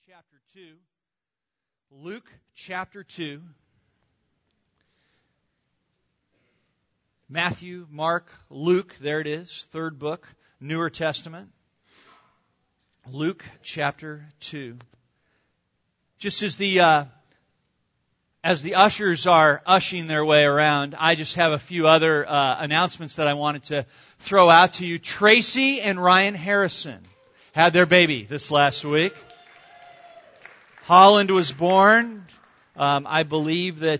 chapter 2. Luke chapter 2. Matthew, Mark, Luke, there it is, third book, Newer Testament. Luke chapter 2. Just as the ushers are ushering their way around, I just have a few other announcements that I wanted to throw out to you. Tracy and Ryan Harrison had their baby this last week. Holland was born. I believe that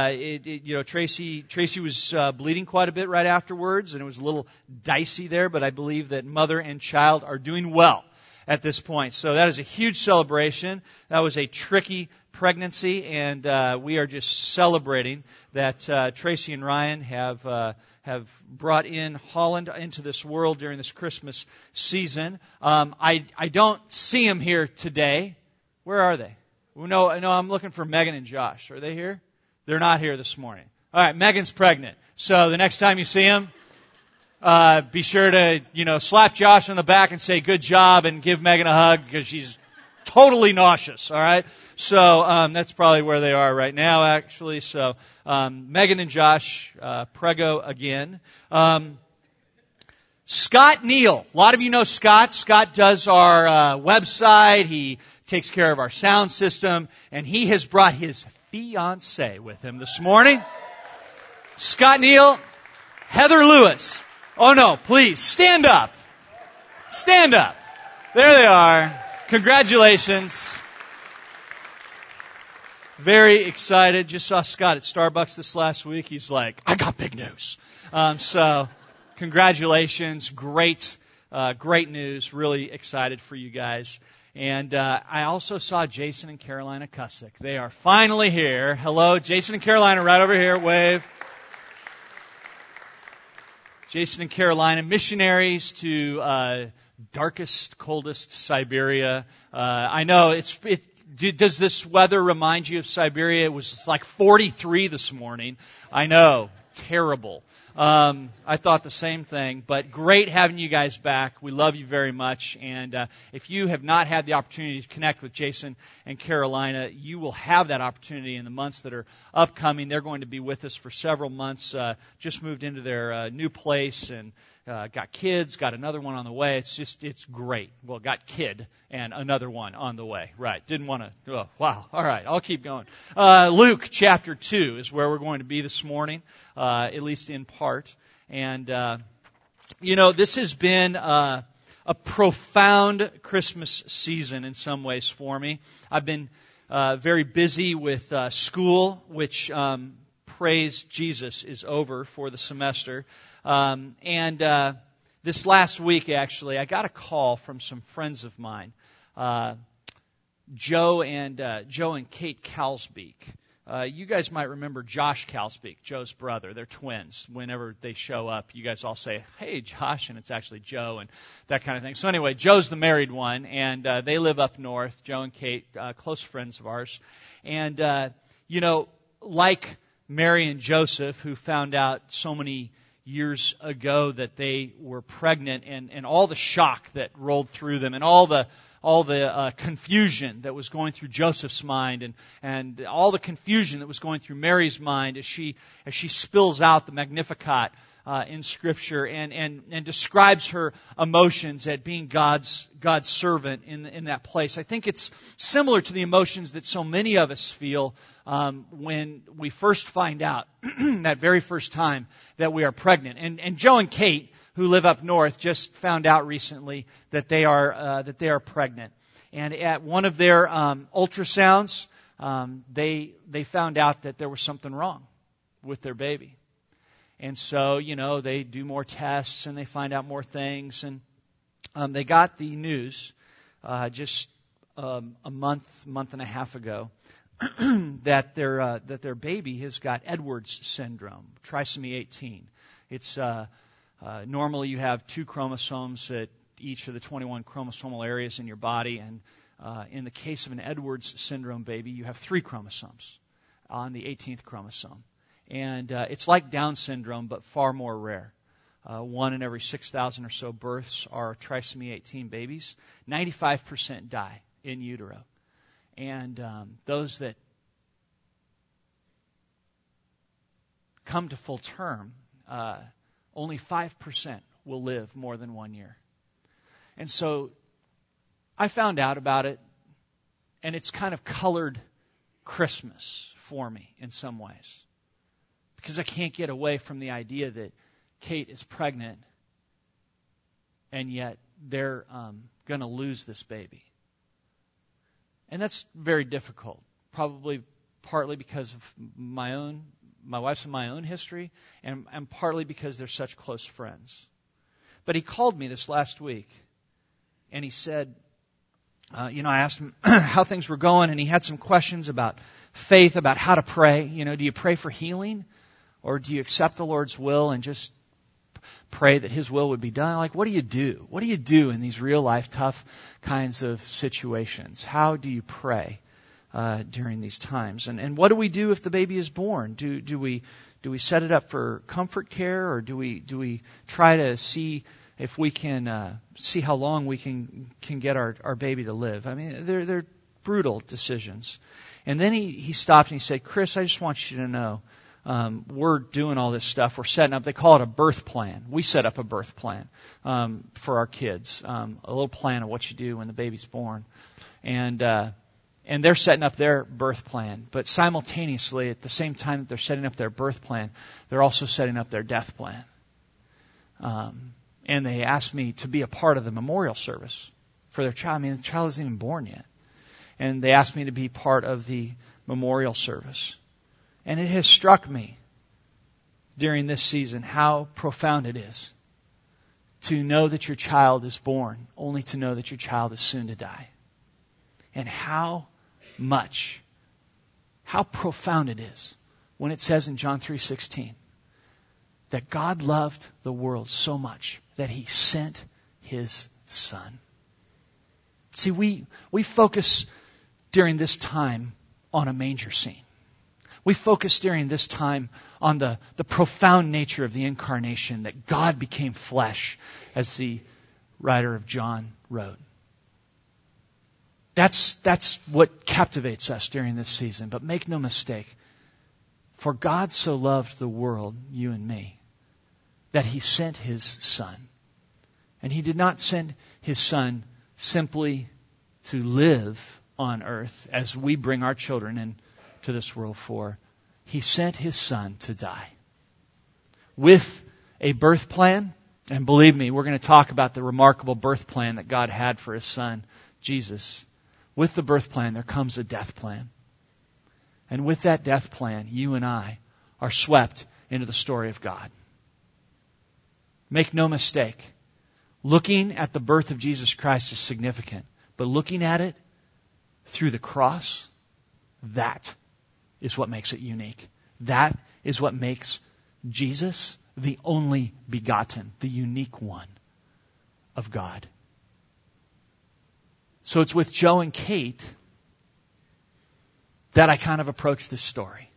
Tracy was bleeding quite a bit right afterwards, and it was a little dicey there. But I believe that mother and child are doing well at this point. So that is a huge celebration. That was a tricky pregnancy, and we are just celebrating that Tracy and Ryan have brought in Holland into this world during this Christmas season. I don't see them here today. Where are they? No, I'm looking for Megan and Josh. Are they here? They're not here this morning. All right, Megan's pregnant. So the next time you see them, be sure to, slap Josh on the back and say, good job, and give Megan a hug because she's totally nauseous, all right? So that's probably where they are right now, actually. So Megan and Josh, prego again. Scott Neal. A lot of you know Scott. Scott does our website. He takes care of our sound system, and he has brought his fiancée with him this morning. Scott Neal, Heather Lewis. Oh no, please, stand up. Stand up. There they are. Congratulations. Very excited. Just saw Scott at Starbucks this last week. He's like, I got big news. So congratulations. Great news. Really excited for you guys. And I also saw Jason and Carolina Cussick. They are finally here. Hello, Jason and Carolina, right over here. Wave. Jason and Carolina, missionaries to darkest, coldest Siberia. I know does this weather remind you of Siberia? It was like 43 this morning. I know, terrible. I thought the same thing, but great having you guys back. We love you very much, and if you have not had the opportunity to connect with Jason and Carolina, you will have that opportunity in the months that are upcoming. They're going to be with us for several months, just moved into their new place, and got kids, got another one on the way. It's great. Well, got kid and another one on the way. Right. Didn't want to, oh, wow. All right. I'll keep going. Luke chapter 2 is where we're going to be this morning, at least in part. And, this has been a profound Christmas season in some ways for me. I've been very busy with school, which, praise Jesus, is over for the semester. This last week, actually, I got a call from some friends of mine, Joe and Kate Kalsbeek. You guys might remember Josh Kalsbeek, Joe's brother. They're twins. Whenever they show up, you guys all say, hey, Josh, and it's actually Joe, and that kind of thing. So anyway, Joe's the married one, and they live up north, Joe and Kate, close friends of ours. And, like Mary and Joseph, who found out so many years ago that they were pregnant, and all the shock that rolled through them, and all the confusion that was going through Joseph's mind, and all the confusion that was going through Mary's mind as she spills out the Magnificat in Scripture and describes her emotions at being God's servant in that place. I think it's similar to the emotions that so many of us feel when we first find out that very first time that we are pregnant. And Joe and Kate, who live up north, just found out recently that they are pregnant. And at one of their ultrasounds, they found out that there was something wrong with their baby. And so, they do more tests and they find out more things. And they got the news just a month and a half ago that their baby has got Edwards syndrome, trisomy 18. It's normally you have 2 chromosomes at each of the 21 chromosomal areas in your body, and in the case of an Edwards syndrome baby, you have 3 chromosomes on the 18th chromosome. And it's like Down syndrome, but far more rare. 1 in every 6,000 or so births are trisomy 18 babies. 95% die in utero. And those that come to full term, only 5% will live more than 1 year. And so I found out about it, and it's kind of colored Christmas for me in some ways. Because I can't get away from the idea that Kate is pregnant, and yet they're going to lose this baby. And that's very difficult, probably partly because of my wife's and my own history, and partly because they're such close friends. But he called me this last week, and he said, I asked him how things were going, and he had some questions about faith, about how to pray. Do you pray for healing, or do you accept the Lord's will and just pray that His will would be done? Like, what do you do? What do you do in these real life, tough kinds of situations? How do you pray during these times? And what do we do if the baby is born? Do we set it up for comfort care, or do we try to see if we can see how long we can get our baby to live? I mean, they're brutal decisions. And then he stopped and he said, Chris, I just want you to know, we're doing all this stuff. We're setting up, they call it a birth plan. We set up a birth plan for our kids, a little plan of what you do when the baby's born. And they're setting up their birth plan. But simultaneously, at the same time that they're setting up their birth plan, they're also setting up their death plan. And they asked me to be a part of the memorial service for their child. I mean, the child isn't even born yet. And they asked me to be part of the memorial service. And it has struck me during this season how profound it is to know that your child is born, only to know that your child is soon to die. And how profound it is when it says in John 3:16 that God loved the world so much that He sent His Son. See, we focus during this time on a manger scene. We focus during this time on the profound nature of the incarnation, that God became flesh, as the writer of John wrote. That's what captivates us during this season. But make no mistake, for God so loved the world, you and me, that He sent His Son. And He did not send His Son simply to live on earth as we bring our children into this world for. He sent His Son to die. With a birth plan, and believe me, we're going to talk about the remarkable birth plan that God had for His Son, Jesus. With the birth plan, there comes a death plan. And with that death plan, you and I are swept into the story of God. Make no mistake, looking at the birth of Jesus Christ is significant, but looking at it through the cross, that is what makes it unique. That is what makes Jesus the only begotten, the unique one of God. So it's with Joe and Kate that I kind of approach this story.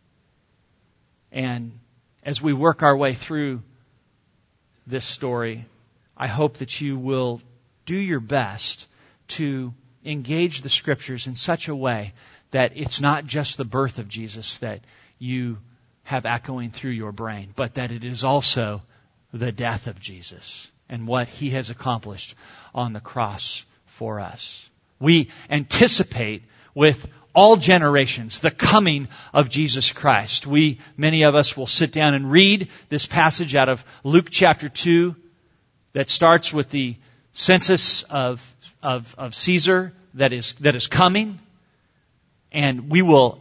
And as we work our way through this story, I hope that you will do your best to engage the Scriptures in such a way that it's not just the birth of Jesus that you have echoing through your brain, but that it is also the death of Jesus and what He has accomplished on the cross for us. We anticipate with all generations the coming of Jesus Christ. Many of us will sit down and read this passage out of Luke chapter 2 that starts with the census of Caesar that is coming. And we will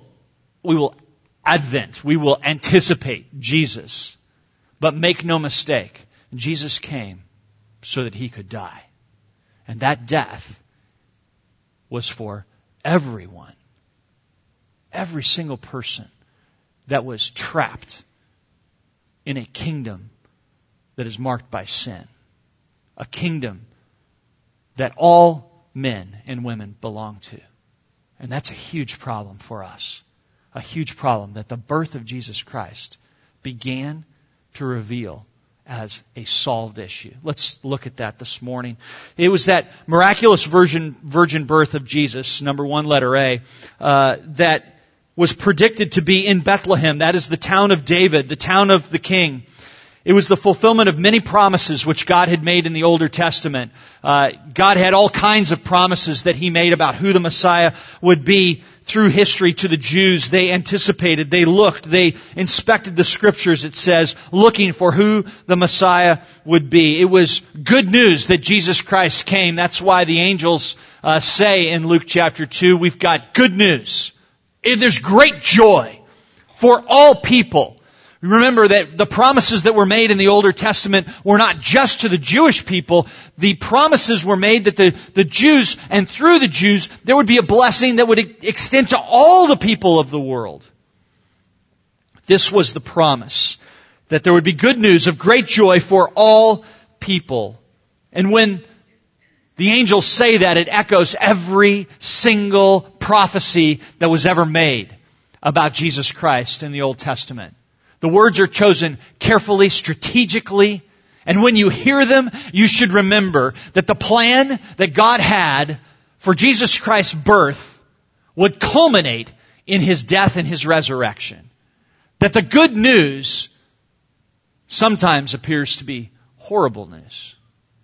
anticipate Jesus. But make no mistake, Jesus came so that He could die. And that death was for everyone. Every single person that was trapped in a kingdom that is marked by sin. A kingdom that all men and women belong to. And that's a huge problem for us. A huge problem that the birth of Jesus Christ began to reveal as a solved issue. Let's look at that this morning. It was that miraculous virgin birth of Jesus, number one, letter A, that was predicted to be in Bethlehem. That is the town of David, the town of the king. It was the fulfillment of many promises which God had made in the Older Testament. God had all kinds of promises that He made about who the Messiah would be through history to the Jews. They anticipated, they looked, they inspected the Scriptures, it says, looking for who the Messiah would be. It was good news that Jesus Christ came. That's why the angels say in Luke chapter 2, we've got good news. There's great joy for all people. Remember that the promises that were made in the Older Testament were not just to the Jewish people. The promises were made that the Jews, and through the Jews, there would be a blessing that would extend to all the people of the world. This was the promise, that there would be good news of great joy for all people. And when the angels say that, it echoes every single prophecy that was ever made about Jesus Christ in the Old Testament. The words are chosen carefully, strategically, and when you hear them, you should remember that the plan that God had for Jesus Christ's birth would culminate in His death and His resurrection. That the good news sometimes appears to be horrible news,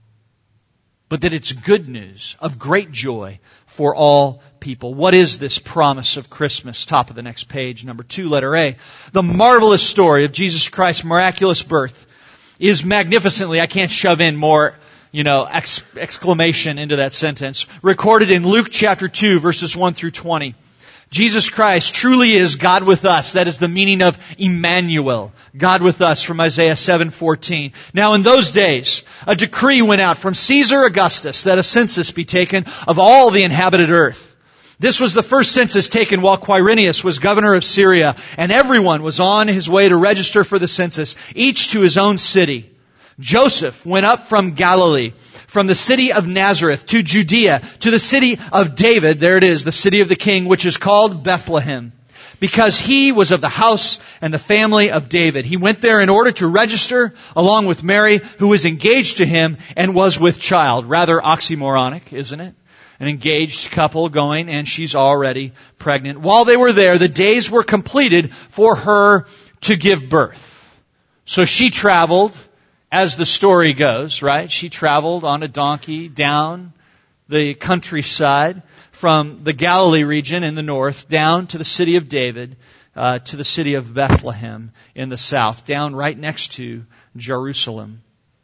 but that it's good news of great joy for all people. What is this promise of Christmas? Top of the next page, number 2, letter A. The marvelous story of Jesus Christ's miraculous birth is magnificently, I can't shove in more, exclamation into that sentence, recorded in Luke chapter 2, verses 1 through 20. Jesus Christ truly is God with us. That is the meaning of Emmanuel, God with us, from Isaiah 7:14. Now in those days, a decree went out from Caesar Augustus that a census be taken of all the inhabited earth. This was the first census taken while Quirinius was governor of Syria, and everyone was on his way to register for the census, each to his own city. Joseph went up from Galilee, from the city of Nazareth to Judea, to the city of David, there it is, the city of the king, which is called Bethlehem, because he was of the house and the family of David. He went there in order to register along with Mary, who was engaged to him and was with child. Rather oxymoronic, isn't it? An engaged couple going, and she's already pregnant. While they were there, the days were completed for her to give birth. So she traveled, as the story goes, right? She traveled on a donkey down the countryside from the Galilee region in the north down to the city of David, to the city of Bethlehem in the south, down right next to Jerusalem.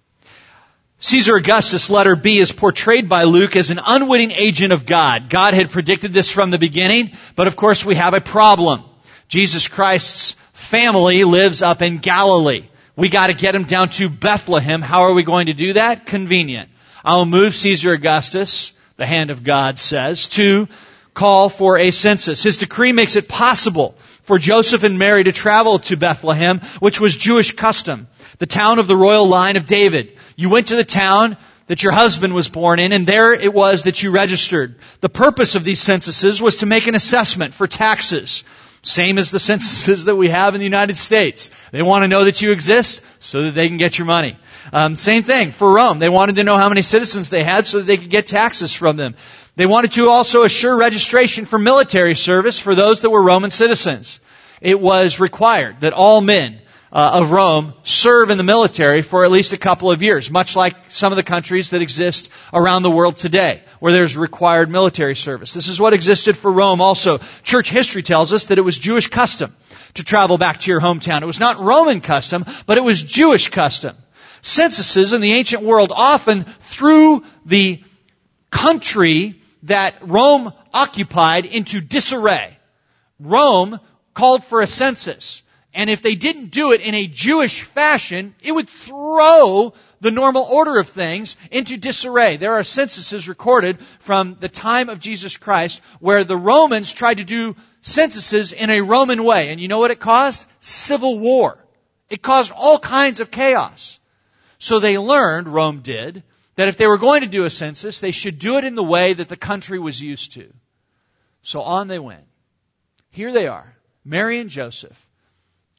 Caesar Augustus, letter B, is portrayed by Luke as an unwitting agent of God. God had predicted this from the beginning, but of course we have a problem. Jesus Christ's family lives up in Galilee. We got to get him down to Bethlehem. How are we going to do that? Convenient. I'll move Caesar Augustus, the hand of God says, to call for a census. His decree makes it possible for Joseph and Mary to travel to Bethlehem, which was Jewish custom, the town of the royal line of David. You went to the town that your husband was born in, and there it was that you registered. The purpose of these censuses was to make an assessment for taxes. Same as the censuses that we have in the United States. They want to know that you exist so that they can get your money. Same thing for Rome. They wanted to know how many citizens they had so that they could get taxes from them. They wanted to also assure registration for military service for those that were Roman citizens. It was required that all men of Rome serve in the military for at least a couple of years, much like some of the countries that exist around the world today, where there's required military service. This is what existed for Rome also. Church history tells us that it was Jewish custom to travel back to your hometown. It was not Roman custom, but it was Jewish custom. Censuses in the ancient world often threw the country that Rome occupied into disarray. Rome called for a census. And if they didn't do it in a Jewish fashion, it would throw the normal order of things into disarray. There are censuses recorded from the time of Jesus Christ where the Romans tried to do censuses in a Roman way. And you know what it caused? Civil war. It caused all kinds of chaos. So they learned, Rome did, that if they were going to do a census, they should do it in the way that the country was used to. So on they went. Here they are, Mary and Joseph,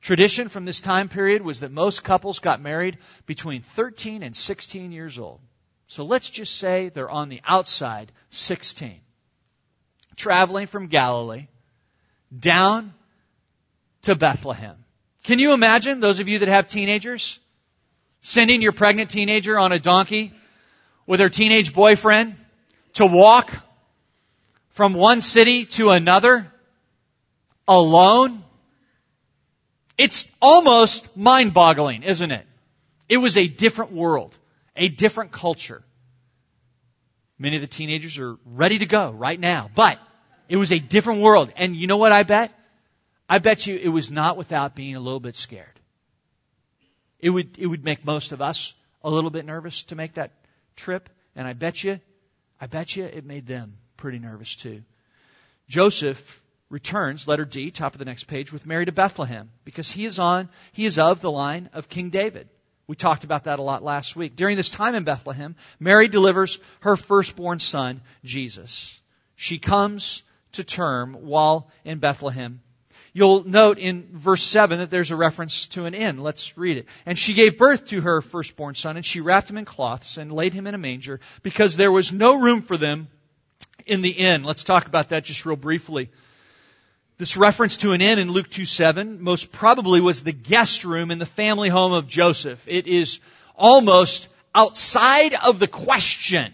Tradition from this time period was that most couples got married between 13 and 16 years old. So let's just say they're on the outside 16. Traveling from Galilee down to Bethlehem. Can you imagine, those of you that have teenagers, sending your pregnant teenager on a donkey with her teenage boyfriend to walk from one city to another alone? It's almost mind-boggling, isn't it? It was a different world, a different culture. Many of the teenagers are ready to go right now, but it was a different world. And you know what I bet? I bet you it was not without being a little bit scared. It would make most of us a little bit nervous to make that trip, and I bet you it made them pretty nervous too. Joseph returns, letter D, top of the next page, with Mary to Bethlehem because he is of the line of King David. We talked about that a lot last week. During this time in Bethlehem, Mary delivers her firstborn son, Jesus. She comes to term while in Bethlehem. You'll note in verse 7 that there's a reference to an inn. Let's read it. And she gave birth to her firstborn son, and she wrapped him in cloths and laid him in a manger because there was no room for them in the inn. Let's talk about that just real briefly. This reference to an inn in Luke 2:7 most probably was the guest room in the family home of Joseph. It is almost outside of the question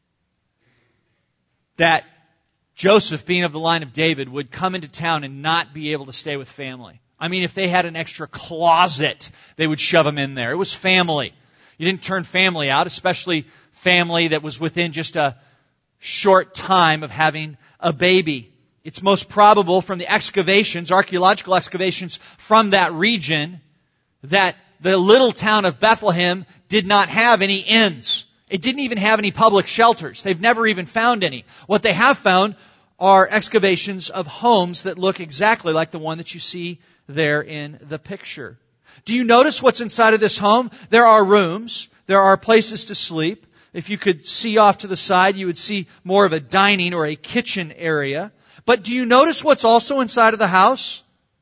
that Joseph, being of the line of David, would come into town and not be able to stay with family. I mean, if they had an extra closet, they would shove him in there. It was family. You didn't turn family out, especially family that was within just a short time of having a baby. It's most probable from the excavations, archaeological excavations from that region, that the little town of Bethlehem did not have any inns. It didn't even have any public shelters. They've never even found any. What they have found are excavations of homes that look exactly like the one that you see there in the picture. Do you notice what's inside of this home? There are rooms. There are places to sleep. If you could see off to the side, you would see more of a dining or a kitchen area. But do you notice what's also inside of the house?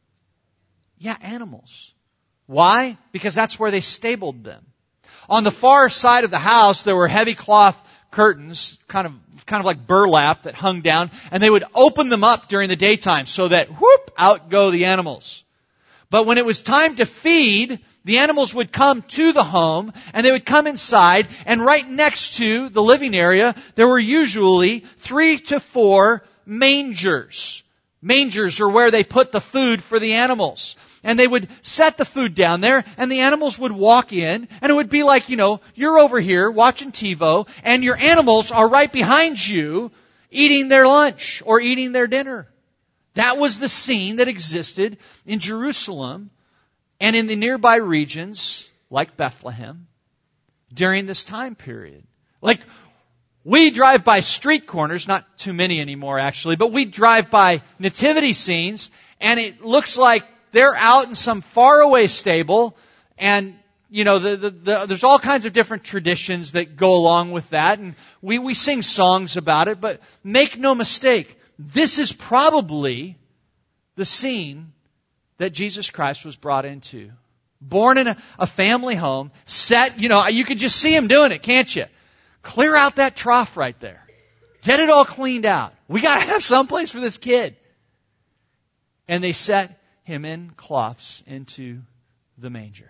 Yeah, animals. Why? Because that's where they stabled them. On the far side of the house, there were heavy cloth curtains, kind of like burlap that hung down, and they would open them up during the daytime so that, whoop, out go the animals. But when it was time to feed, the animals would come to the home, and they would come inside, and right next to the living area, there were usually 3 to 4 mangers. Mangers are where they put the food for the animals. And they would set the food down there, and the animals would walk in, and it would be like, you're over here watching TiVo, and your animals are right behind you eating their lunch or eating their dinner. That was the scene that existed in Jerusalem and in the nearby regions, like Bethlehem, during this time period. Like, we drive by street corners, not too many anymore actually, but we drive by nativity scenes, and it looks like they're out in some faraway stable, and there's all kinds of different traditions that go along with that, and we sing songs about it, but make no mistake, this is probably the scene that Jesus Christ was brought into. Born in a family home, set, you could just see him doing it, can't you? Clear out that trough right there. Get it all cleaned out. We got to have some place for this kid. And they set him in cloths into the manger.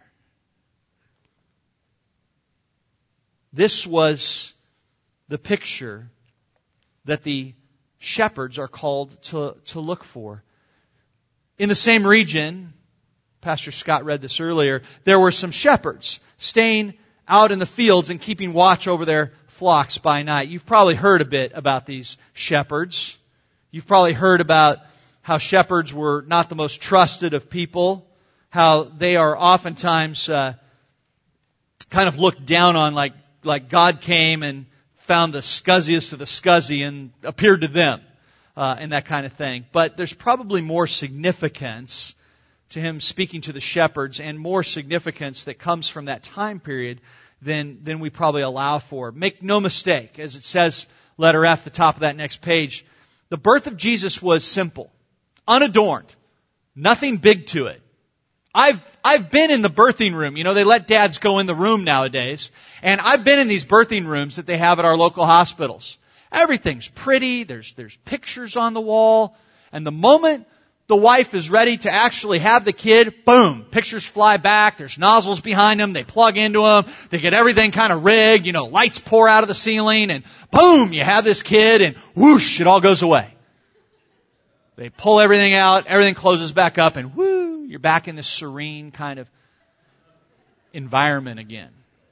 This was the picture that the shepherds are called to look for. In the same region, Pastor Scott read this earlier, there were some shepherds staying out in the fields and keeping watch over their flocks by night. You've probably heard a bit about these shepherds. You've probably heard about how shepherds were not the most trusted of people, how they are oftentimes kind of looked down on, like God came and found the scuzziest of the scuzzy and appeared to them, and that kind of thing. But there's probably more significance to him speaking to the shepherds, and more significance that comes from that time period than we probably allow for. Make no mistake, as it says, letter F, the top of that next page, the birth of Jesus was simple, unadorned, nothing big to it. I've been in the birthing room. You know, they let dads go in the room nowadays. And I've been in these birthing rooms that they have at our local hospitals. Everything's pretty. There's pictures on the wall. And the moment the wife is ready to actually have the kid, boom, pictures fly back. There's nozzles behind them. They plug into them. They get everything kind of rigged. You know, lights pour out of the ceiling and boom, you have this kid and whoosh, it all goes away. They pull everything out. Everything closes back up and whoo, you're back in this serene kind of environment again.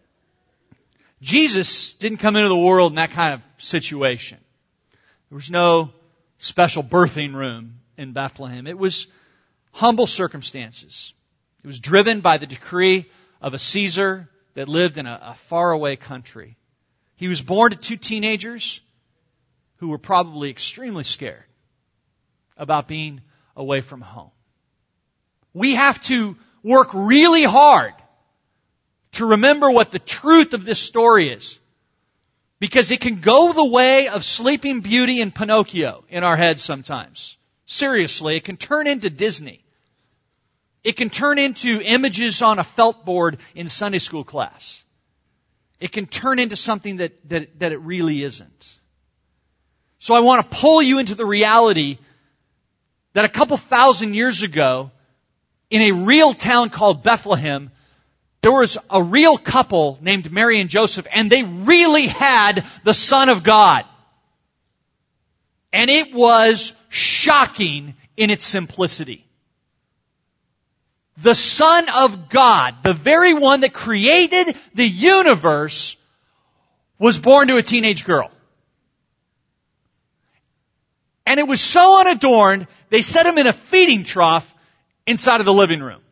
Jesus didn't come into the world in that kind of situation. There was no special birthing room in Bethlehem. It was humble circumstances. It was driven by the decree of a Caesar that lived in a faraway country. He was born to two teenagers who were probably extremely scared about being away from home. We have to work really hard to remember what the truth of this story is. Because it can go the way of Sleeping Beauty and Pinocchio in our heads sometimes. Seriously, it can turn into Disney. It can turn into images on a felt board in Sunday school class. It can turn into something that it really isn't. So I want to pull you into the reality that a couple thousand years ago, in a real town called Bethlehem, there was a real couple named Mary and Joseph, and they really had the Son of God. And it was shocking in its simplicity. The Son of God, the very one that created the universe, was born to a teenage girl. And it was so unadorned, they set him in a feeding trough inside of the living room.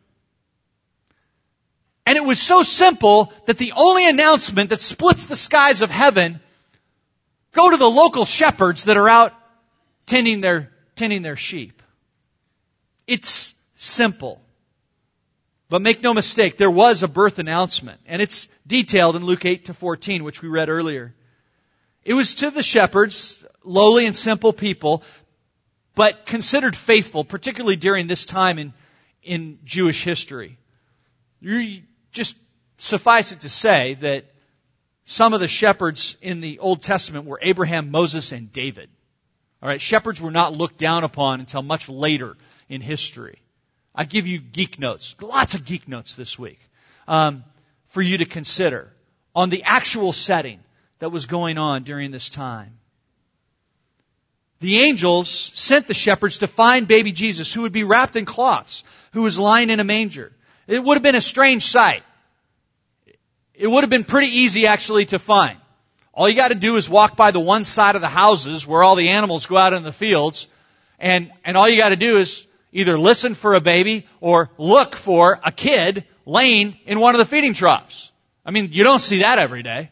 And it was so simple that the only announcement that splits the skies of heaven, go to the local shepherds that are out tending their sheep. It's simple. But make no mistake, there was a birth announcement. And it's detailed in Luke 8-14, which we read earlier. It was to the shepherds, lowly and simple people, but considered faithful, particularly during this time in Jewish history. Just suffice it to say that some of the shepherds in the Old Testament were Abraham, Moses, and David. All right, shepherds were not looked down upon until much later in history. I give you geek notes, lots of geek notes this week, for you to consider on the actual setting that was going on during this time. The angels sent the shepherds to find baby Jesus, who would be wrapped in cloths, who was lying in a manger. It would have been a strange sight. It would have been pretty easy actually to find. All you got to do is walk by the one side of the houses where all the animals go out in the fields, and all you got to do is either listen for a baby or look for a kid laying in one of the feeding troughs. I mean, you don't see that every day.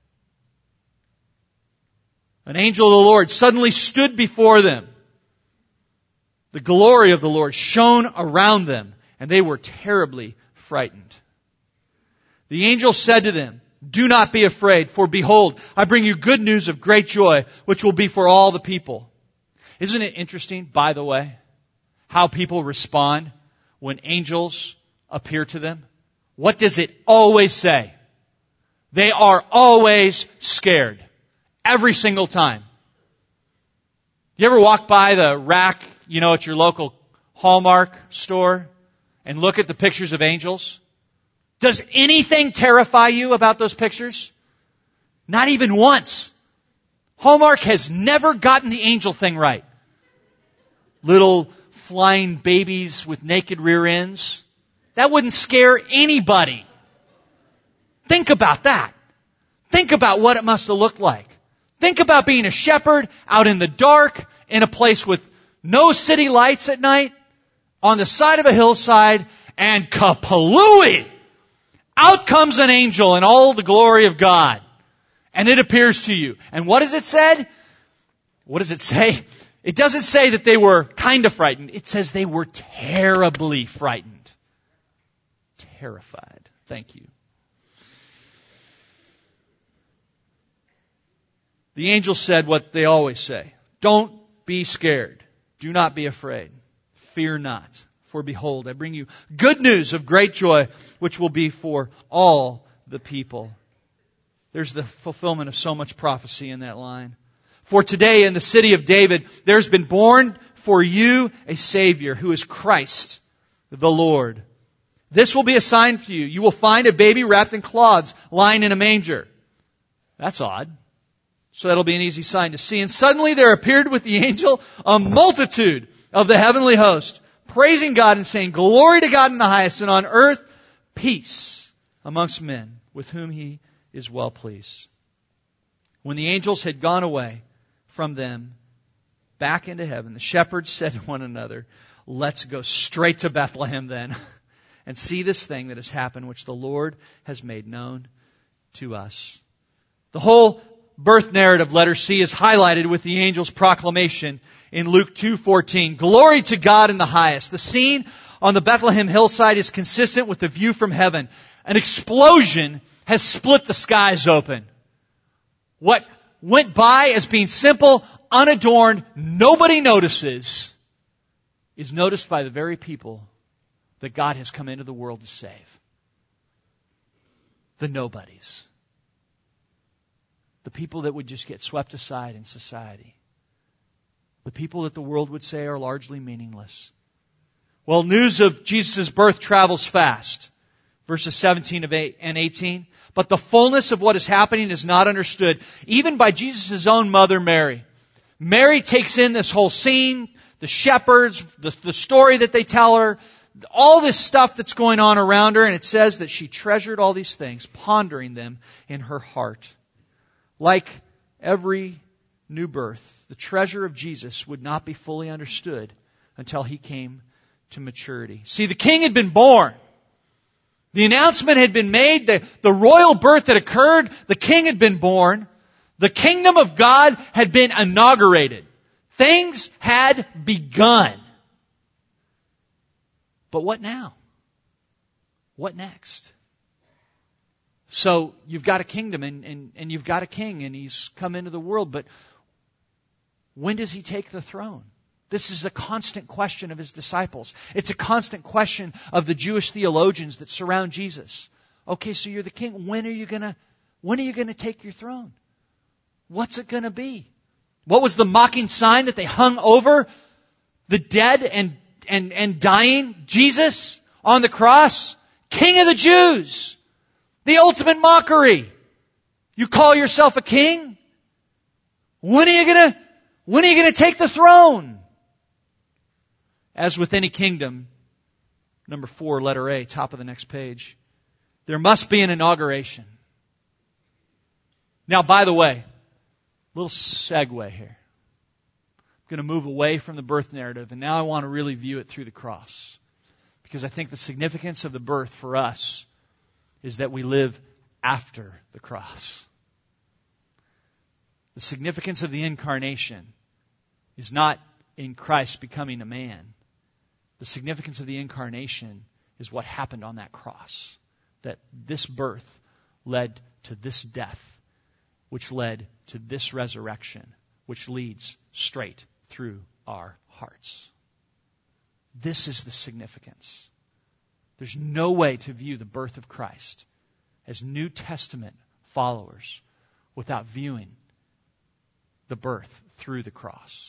An angel of the Lord suddenly stood before them. The glory of the Lord shone around them, and they were terribly frightened. The angel said to them, "Do not be afraid, for behold, I bring you good news of great joy, which will be for all the people." Isn't it interesting, by the way, how people respond when angels appear to them? What does it always say? They are always scared. Every single time. You ever walk by the rack, at your local Hallmark store and look at the pictures of angels? Does anything terrify you about those pictures? Not even once. Hallmark has never gotten the angel thing right. Little flying babies with naked rear ends. That wouldn't scare anybody. Think about that. Think about what it must have looked like. Think about being a shepherd out in the dark in a place with no city lights at night on the side of a hillside, and kapalooey! Out comes an angel in all the glory of God. And it appears to you. And what does it say? What does it say? It doesn't say that they were kind of frightened. It says they were terribly frightened. Terrified. Thank you. The angel said what they always say. Don't be scared. Do not be afraid. Fear not. For behold, I bring you good news of great joy, which will be for all the people. There's the fulfillment of so much prophecy in that line. For today in the city of David, there's been born for you a Savior who is Christ the Lord. This will be a sign for you. You will find a baby wrapped in cloths lying in a manger. That's odd. So that'll be an easy sign to see. And suddenly there appeared with the angel a multitude of the heavenly host, praising God and saying, Glory to God in the highest, and on earth peace amongst men with whom He is well pleased. When the angels had gone away from them back into heaven, the shepherds said to one another, Let's go straight to Bethlehem then and see this thing that has happened, which the Lord has made known to us. The whole birth narrative, letter C, is highlighted with the angel's proclamation in Luke 2:14. Glory to God in the highest. The scene on the Bethlehem hillside is consistent with the view from heaven. An explosion has split the skies open. What went by as being simple, unadorned, nobody notices, is noticed by the very people that God has come into the world to save. The nobodies. The people that would just get swept aside in society. The people that the world would say are largely meaningless. Well, news of Jesus' birth travels fast. Verses 17 and 18. But the fullness of what is happening is not understood, even by Jesus' own mother, Mary. Mary takes in this whole scene, the shepherds, the story that they tell her, all this stuff that's going on around her, and it says that she treasured all these things, pondering them in her heart. Like every new birth, the treasure of Jesus would not be fully understood until He came to maturity. See, the King had been born. The announcement had been made, the royal birth had occurred, the King had been born, the kingdom of God had been inaugurated. Things had begun. But what now? What next? So you've got a kingdom and you've got a king and He's come into the world, but when does He take the throne? This is a constant question of His disciples. It's a constant question of the Jewish theologians that surround Jesus. Okay, so you're the king. When are you gonna take your throne? What's it gonna be? What was the mocking sign that they hung over the dead and dying Jesus on the cross? King of the Jews. The ultimate mockery. You call yourself a king? When are you gonna take the throne? As with any kingdom, number 4, letter A, top of the next page, there must be an inauguration. Now, by the way, little segue here. I'm going to move away from the birth narrative, and now I want to really view it through the cross. Because I think the significance of the birth for us is that we live after the cross. The significance of the incarnation is not in Christ becoming a man. The significance of the incarnation is what happened on that cross. That this birth led to this death, which led to this resurrection, which leads straight through our hearts. This is the significance. There's no way to view the birth of Christ as New Testament followers without viewing the birth through the cross.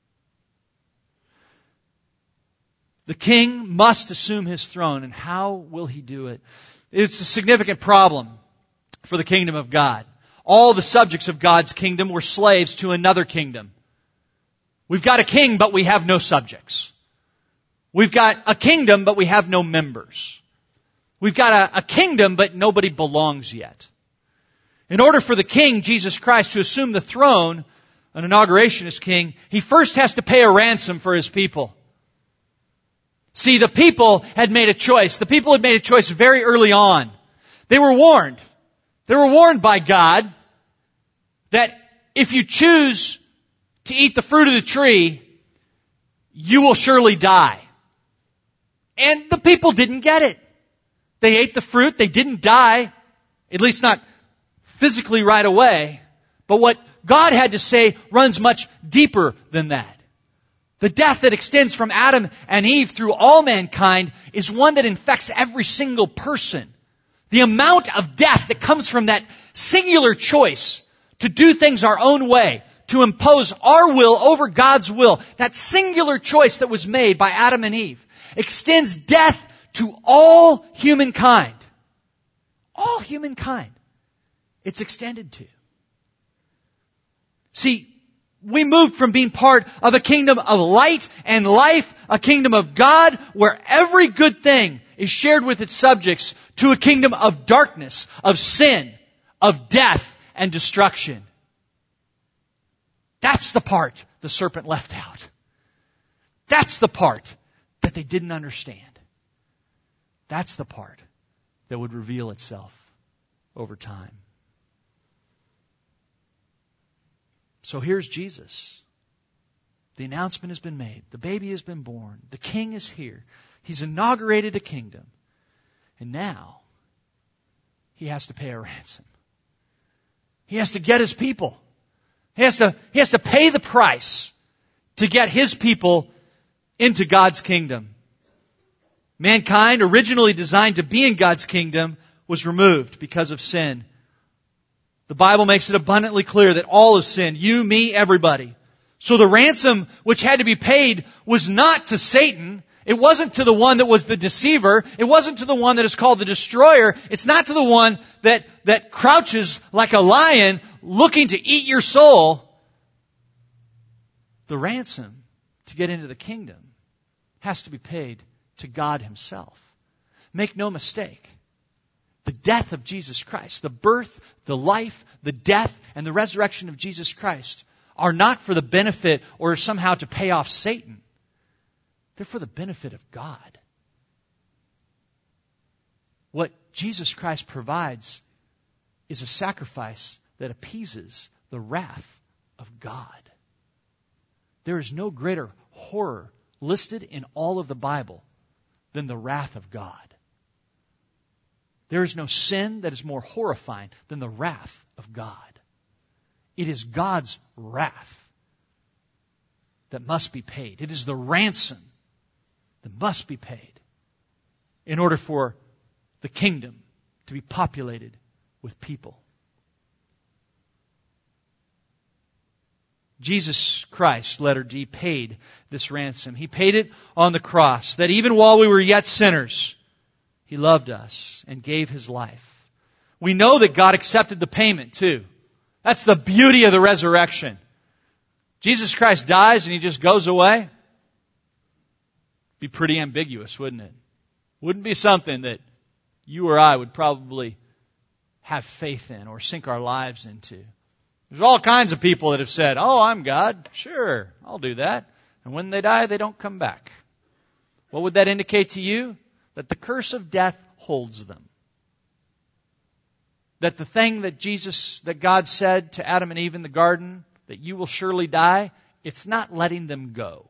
The king must assume his throne, and how will he do it? It's a significant problem for the kingdom of God. All the subjects of God's kingdom were slaves to another kingdom. We've got a king, but we have no subjects. We've got a kingdom, but we have no members. We've got a kingdom, but nobody belongs yet. In order for the king, Jesus Christ, to assume the throne, an inauguration as king, He first has to pay a ransom for His people. See, the people had made a choice. The people had made a choice very early on. They were warned. They were warned by God that if you choose to eat the fruit of the tree, you will surely die. And the people didn't get it. They ate the fruit. They didn't die. At least not physically right away. But what God had to say runs much deeper than that. The death that extends from Adam and Eve through all mankind is one that infects every single person. The amount of death that comes from that singular choice to do things our own way, to impose our will over God's will, that singular choice that was made by Adam and Eve, extends death to all humankind. All humankind. It's extended to. See, we moved from being part of a kingdom of light and life, a kingdom of God, where every good thing is shared with its subjects, to a kingdom of darkness, of sin, of death and destruction. That's the part the serpent left out. That's the part that they didn't understand. That's the part that would reveal itself over time. So here's Jesus. The announcement has been made. The baby has been born. The king is here. He's inaugurated a kingdom. And now, he has to pay a ransom. He has to get his people. He has to pay the price to get his people into God's kingdom. Mankind, originally designed to be in God's kingdom, was removed because of sin. The Bible makes it abundantly clear that all have sinned. You, me, everybody. So the ransom which had to be paid was not to Satan. It wasn't to the one that was the deceiver. It wasn't to the one that is called the destroyer. It's not to the one that crouches like a lion looking to eat your soul. The ransom to get into the kingdom has to be paid to God Himself. Make no mistake. The death of Jesus Christ, the birth, the life, the death, and the resurrection of Jesus Christ are not for the benefit or somehow to pay off Satan. They're for the benefit of God. What Jesus Christ provides is a sacrifice that appeases the wrath of God. There is no greater horror listed in all of the Bible than the wrath of God. There is no sin that is more horrifying than the wrath of God. It is God's wrath that must be paid. It is the ransom that must be paid in order for the kingdom to be populated with people. Jesus Christ, letter D, paid this ransom. He paid it on the cross, that even while we were yet sinners, He loved us and gave His life. We know that God accepted the payment too. That's the beauty of the resurrection. Jesus Christ dies and He just goes away. Be pretty ambiguous, wouldn't it? Wouldn't be something that you or I would probably have faith in or sink our lives into. There's all kinds of people that have said, "Oh, I'm God. Sure, I'll do that." And when they die, they don't come back. What would that indicate to you? That the curse of death holds them. That the thing that God said to Adam and Eve in the garden, that you will surely die, it's not letting them go.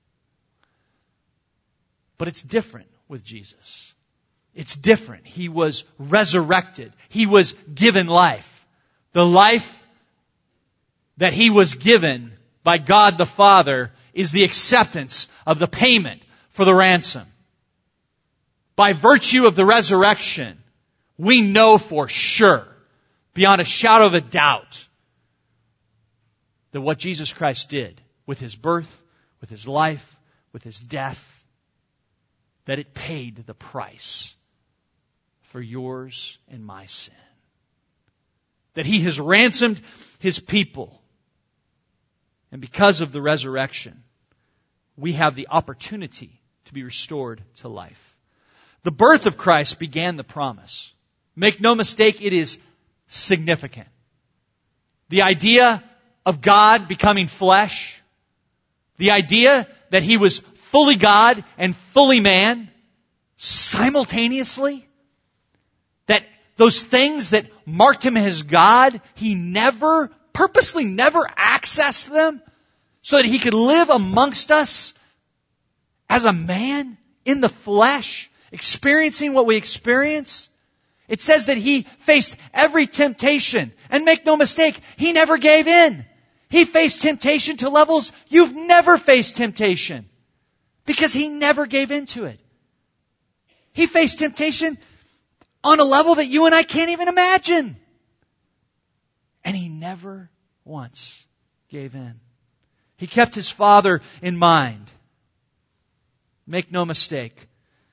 But it's different with Jesus. It's different. He was resurrected. He was given life. The life that He was given by God the Father is the acceptance of the payment for the ransom. By virtue of the resurrection, we know for sure, beyond a shadow of a doubt, that what Jesus Christ did with His birth, with His life, with His death, that it paid the price for yours and my sin. That He has ransomed His people. And because of the resurrection, we have the opportunity to be restored to life. The birth of Christ began the promise. Make no mistake, it is significant. The idea of God becoming flesh, the idea that He was fully God and fully man simultaneously, that those things that marked Him as God, He purposely never accessed them so that He could live amongst us as a man in the flesh, experiencing what we experience. It says that He faced every temptation. And make no mistake, He never gave in. He faced temptation to levels you've never faced temptation because He never gave in to it. He faced temptation on a level that you and I can't even imagine. And He never once gave in. He kept His Father in mind. Make no mistake,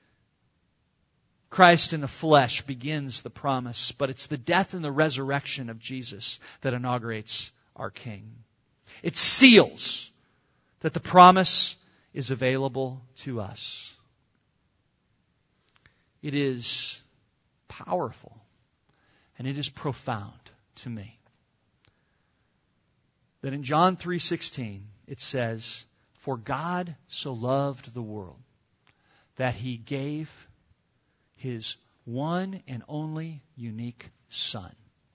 Christ in the flesh begins the promise, but it's the death and the resurrection of Jesus that inaugurates our King. It seals that the promise is available to us. It is powerful and it is profound to me that in John 3:16 it says, "For God so loved the world that He gave His one and only unique Son."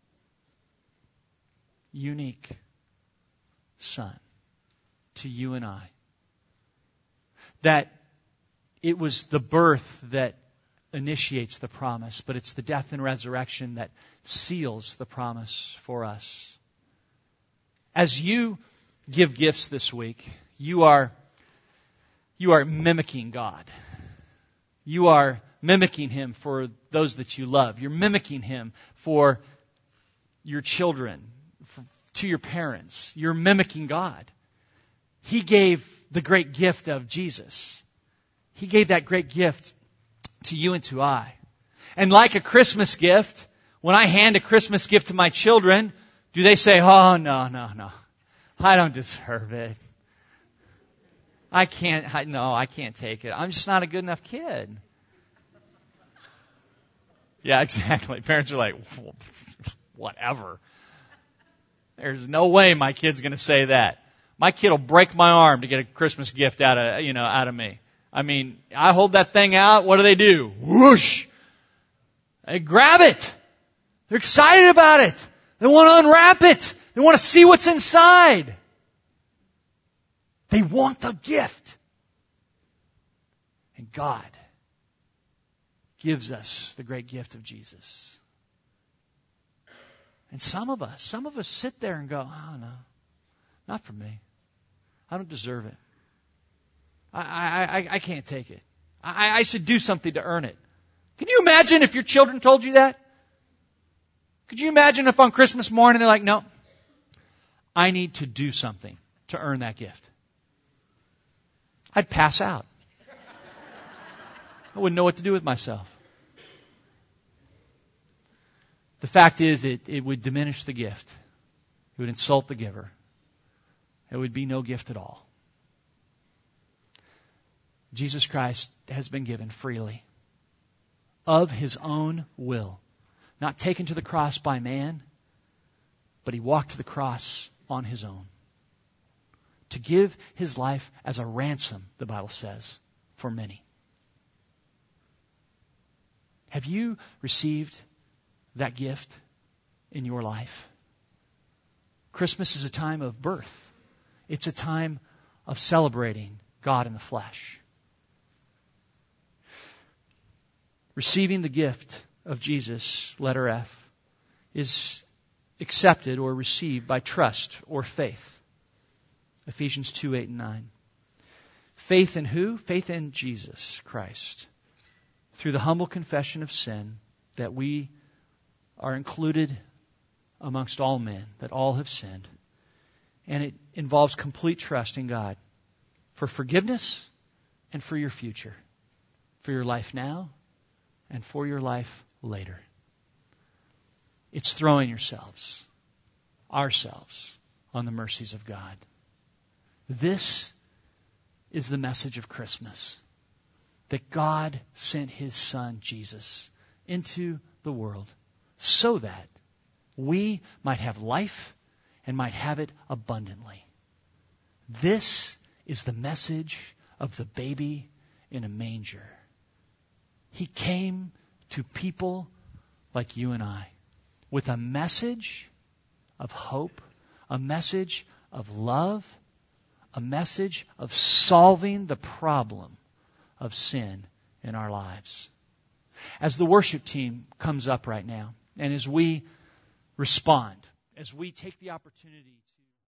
Unique Son to you and I. That it was the birth that initiates the promise, but it's the death and resurrection that seals the promise for us. As you give gifts this week, you are mimicking God. You are mimicking Him for those that you love. You're mimicking Him for your children, to your parents. You're mimicking God. He gave the great gift of Jesus. He gave that great gift to you and to I. And like a Christmas gift, when I hand a Christmas gift to my children, do they say, "Oh, no, I don't deserve it. I can't take it. I'm just not a good enough kid." Yeah, exactly. Parents are like, whatever. There's no way my kid's going to say that. My kid will break my arm to get a Christmas gift out of me. I mean, I hold that thing out. What do? Whoosh! They grab it. They're excited about it. They want to unwrap it. They want to see what's inside. They want the gift. And God gives us the great gift of Jesus. And some of us sit there and go, "Oh no, not for me. I don't deserve it. I can't take it. I should do something to earn it." Can you imagine if your children told you that? Could you imagine if on Christmas morning they're like, "No, I need to do something to earn that gift"? I'd pass out. I wouldn't know what to do with myself. The fact is, it would diminish the gift. It would insult the giver. It would be no gift at all. Jesus Christ has been given freely, of His own will, not taken to the cross by man, but He walked to the cross on His own, to give His life as a ransom, the Bible says, for many. Have you received that gift in your life? Christmas is a time of birth. It's a time of celebrating God in the flesh. Receiving the gift of Jesus, letter F, is accepted or received by trust or faith. Ephesians 2:8 and 9. Faith in who? Faith in Jesus Christ. Through the humble confession of sin, that we are included amongst all men, that all have sinned. And it involves complete trust in God for forgiveness and for your future, for your life now and for your life later. It's throwing ourselves, on the mercies of God. This is the message of Christmas, that God sent His Son, Jesus, into the world so that we might have life and might have it abundantly. This is the message of the baby in a manger. He came to people like you and I with a message of hope, a message of love, a message of solving the problem of sin in our lives. As the worship team comes up right now, and as we respond, as we take the opportunity